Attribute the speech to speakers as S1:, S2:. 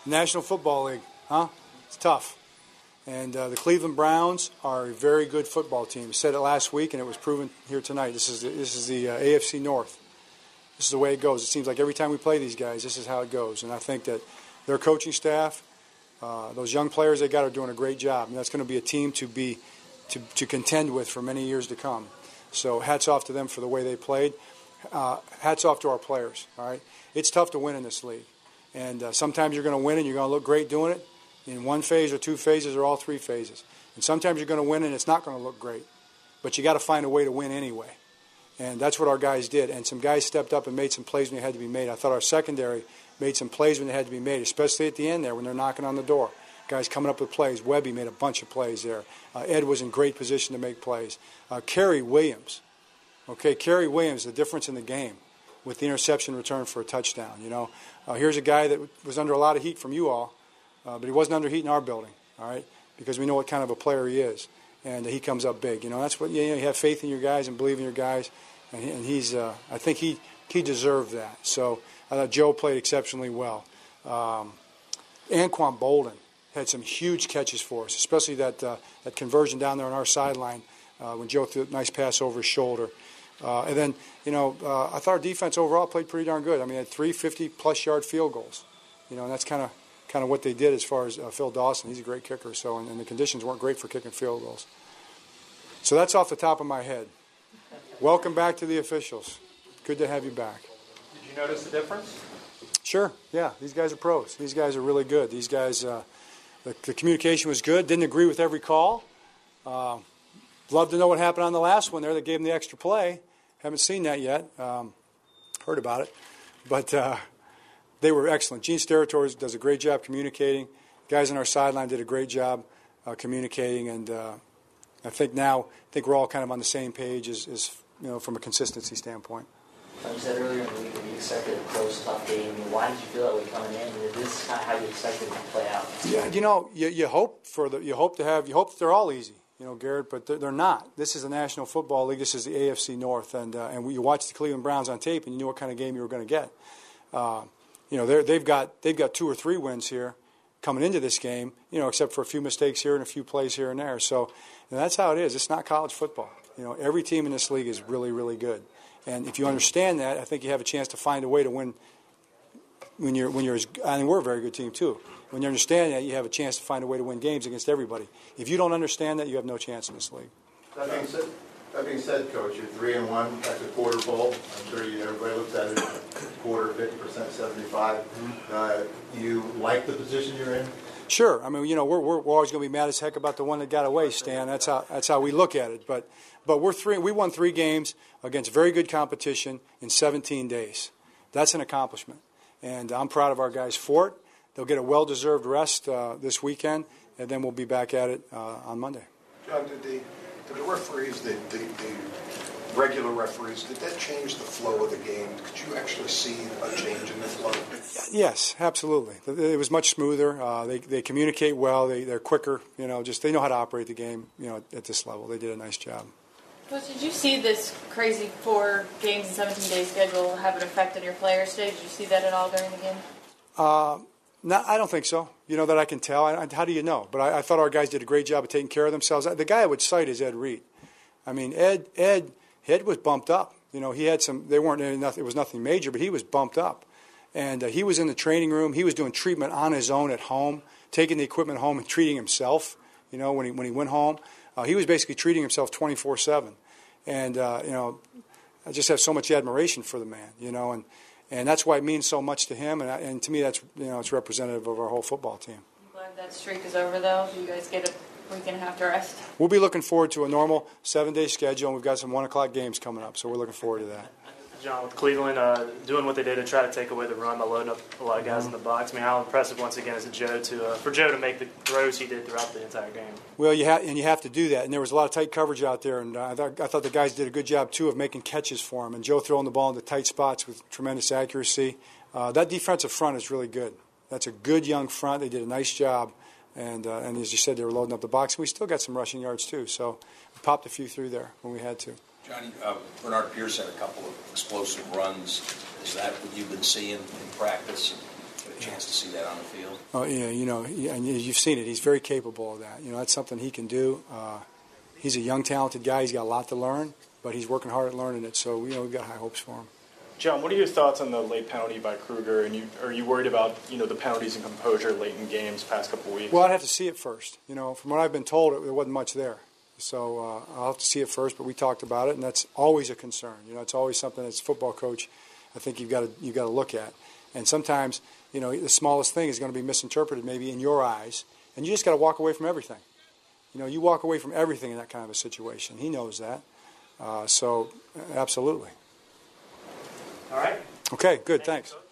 S1: National Football League, huh? It's tough. And the Cleveland Browns are a very good football team. I said it last week, and it was proven here tonight. This is the AFC North. This is the way it goes. It seems like every time we play these guys, this is how it goes. And I think that their coaching staff, those young players they got are doing a great job. And that's going to be a team to contend with for many years to come. So hats off to them for the way they played. Hats off to our players, all right? It's tough to win in this league. And sometimes you're going to win and you're going to look great doing it in one phase or two phases or all three phases. And sometimes you're going to win and it's not going to look great. But you got to find a way to win anyway. And that's what our guys did. And some guys stepped up and made some plays when they had to be made. I thought our secondary made some plays when they had to be made, especially at the end there when they're knocking on the door. Guys coming up with plays. Webby made a bunch of plays there. Ed was in great position to make plays. Kerry Williams. Okay, Kerry Williams, the difference in the game with the interception return for a touchdown. You know, here's a guy that was under a lot of heat from you all. But he wasn't under heat in our building, all right, because we know what kind of a player he is, and he comes up big. You know, that's what you have faith in your guys and believe in your guys, and he's. I think he deserved that. So I thought Joe played exceptionally well. Anquan Bolden had some huge catches for us, especially that conversion down there on our sideline when Joe threw a nice pass over his shoulder. And then, you know, I thought our defense overall played pretty darn good. I mean, had 3 50-plus yard field goals. You know, and that's kind of what they did as far as Phil Dawson. He's a great kicker, so and the conditions weren't great for kicking field goals. So that's off the top of my head. Welcome back to the officials. Good to have you back.
S2: Did you notice the difference?
S1: Sure, yeah. These guys are pros. These guys are really good. These guys, the communication was good. Didn't agree with every call. Love to know what happened on the last one there that gave them the extra play. Haven't seen that yet. Heard about it. But they were excellent. Gene Steratore does a great job communicating. Guys on our sideline did a great job communicating, and I think we're all kind of on the same page as you know, from a consistency standpoint.
S3: You said earlier in the week that you expected a close, tough game. Why did you feel that way coming in? And is this kind of how you expected it to play out?
S1: Yeah, you know, you hope that they're all easy, you know, Garrett, but they're not. This is the National Football League. This is the AFC North, and you watched the Cleveland Browns on tape, and you knew what kind of game you were going to get. You know, they've got 2 or 3 wins here coming into this game, you know, except for a few mistakes here and a few plays here and there. So that's how it is. It's not college football. You know, every team in this league is really, really good. And if you understand that, I think you have a chance to find a way to win when you're I mean, we're a very good team too. When you understand that, you have a chance to find a way to win games against everybody. If you don't understand that, you have no chance in this league.
S4: That being said, Coach, you're 3-1 at the quarter bowl. I'm sure everybody looks at it quarter, 50%, 75. You like the position you're in?
S1: Sure. I mean, you know, we're always going to be mad as heck about the one that got away, Stan. That's how we look at it. But we won 3 games against very good competition in 17 days. That's an accomplishment, and I'm proud of our guys for it. They'll get a well-deserved rest this weekend, and then we'll be back at it on Monday.
S5: John, did the referees, the regular referees, did that change the flow of the game? Could you actually see a change in the flow?
S1: Yes, absolutely. It was much smoother. They communicate well. They're quicker. You know, they know how to operate the game. You know, at this level, they did a nice job.
S6: Coach, did you see this crazy 4 games and 17-day schedule have an effect on your players today? Did you see that at all during the game?
S1: No, I don't think so. You know, that I can tell. How do you know? But I thought our guys did a great job of taking care of themselves. The guy I would cite is Ed Reed. I mean, Ed was bumped up. You know, he had some. They weren't enough. It was nothing major, but he was bumped up, and he was in the training room. He was doing treatment on his own at home, taking the equipment home and treating himself. You know, when he went home, he was basically treating himself 24/7, and you know, I just have so much admiration for the man. You know, and that's why it means so much to him, and to me, that's, you know, it's representative of our whole football team.
S6: I'm glad that streak is over, though. Do you guys get a week and a half to rest?
S1: We'll be looking forward to a normal 7-day schedule, and we've got some 1 o'clock games coming up, so we're looking forward to that.
S2: John, with Cleveland doing what they did to try to take away the run by loading up a lot of guys in the box, I mean, how impressive once again is it for Joe to make the throws he did throughout the entire game? Well,
S1: you have to do that, and there was a lot of tight coverage out there, and I thought the guys did a good job too of making catches for him, and Joe throwing the ball into tight spots with tremendous accuracy. That defensive front is really good. That's a good young front. They did a nice job, and as you said, they were loading up the box. We still got some rushing yards too, so we popped a few through there when we had to.
S7: Johnny, Bernard Pierce had a couple of explosive runs. Is that what you've been seeing in practice? a chance to see that on the field?
S1: Oh, yeah, and you've seen it. He's very capable of that. That's something he can do. He's a young, talented guy. He's got a lot to learn, but he's working hard at learning it. So, we've got high hopes for him.
S8: John, what are your thoughts on the late penalty by Kruger? And are you worried about the penalties and composure late in games past couple weeks?
S1: Well, I'd have to see it first. From what I've been told, there wasn't much there. So I'll have to see it first. But we talked about it, and that's always a concern. It's always something as a football coach, I think you've got to look at. And sometimes, the smallest thing is going to be misinterpreted maybe in your eyes, and you just got to walk away from everything. You walk away from everything in that kind of a situation. He knows that. So absolutely.
S2: All right.
S1: Okay, good. Thanks.